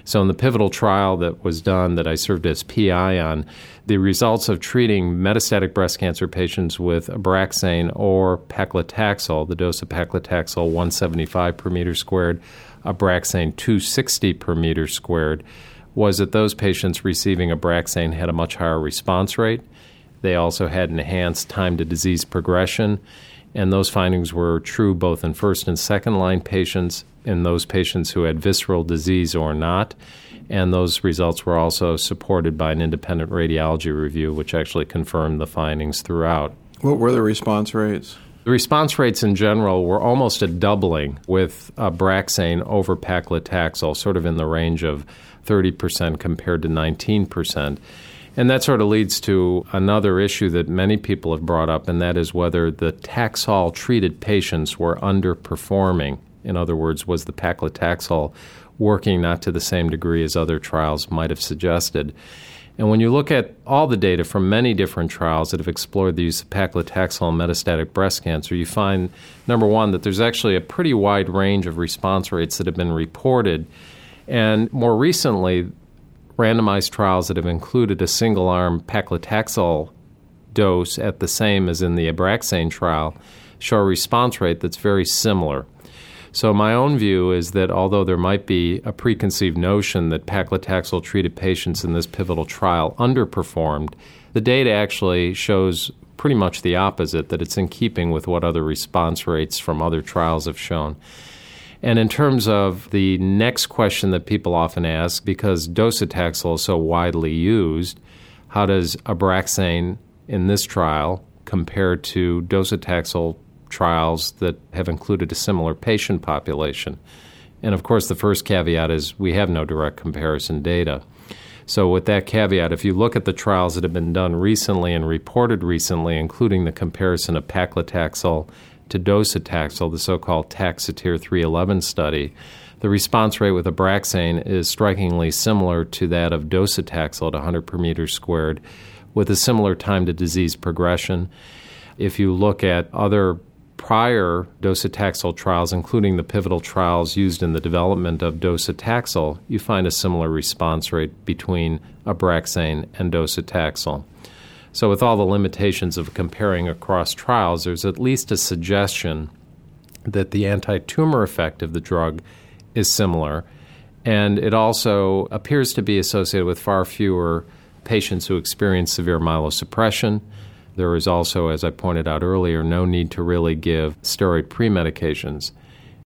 So in the pivotal trial that was done that I served as PI on, the results of treating metastatic breast cancer patients with Abraxane or paclitaxel, the dose of paclitaxel 175 per meter squared, Abraxane 260 per meter squared, was that those patients receiving Abraxane had a much higher response rate. They also had enhanced time to disease progression, and those findings were true both in first and second line patients, in those patients who had visceral disease or not, and those results were also supported by an independent radiology review, which actually confirmed the findings throughout. What were the response rates? The response rates in general were almost a doubling with Abraxane over paclitaxel, sort of in the range of 30% compared to 19%. And that sort of leads to another issue that many people have brought up, and that is whether the Taxol-treated patients were underperforming. In other words, was the paclitaxel working not to the same degree as other trials might have suggested? And when you look at all the data from many different trials that have explored the use of paclitaxel in metastatic breast cancer, you find, number one, that there's actually a pretty wide range of response rates that have been reported. And more recently, randomized trials that have included a single-arm paclitaxel dose at the same as in the Abraxane trial show a response rate that's very similar. So my own view is that although there might be a preconceived notion that paclitaxel-treated patients in this pivotal trial underperformed, the data actually shows pretty much the opposite, that it's in keeping with what other response rates from other trials have shown. And in terms of the next question that people often ask, because docetaxel is so widely used, how does Abraxane in this trial compare to docetaxel trials that have included a similar patient population? And of course, the first caveat is we have no direct comparison data. So with that caveat, if you look at the trials that have been done recently and reported recently, including the comparison of paclitaxel to docetaxel, the so-called Taxotere 311 study, the response rate with Abraxane is strikingly similar to that of docetaxel at 100 per meter squared, with a similar time to disease progression. If you look at other prior docetaxel trials, including the pivotal trials used in the development of docetaxel, you find a similar response rate between Abraxane and docetaxel. So with all the limitations of comparing across trials, there's at least a suggestion that the anti-tumor effect of the drug is similar, and it also appears to be associated with far fewer patients who experience severe myelosuppression. There is also, as I pointed out earlier, no need to really give steroid premedications.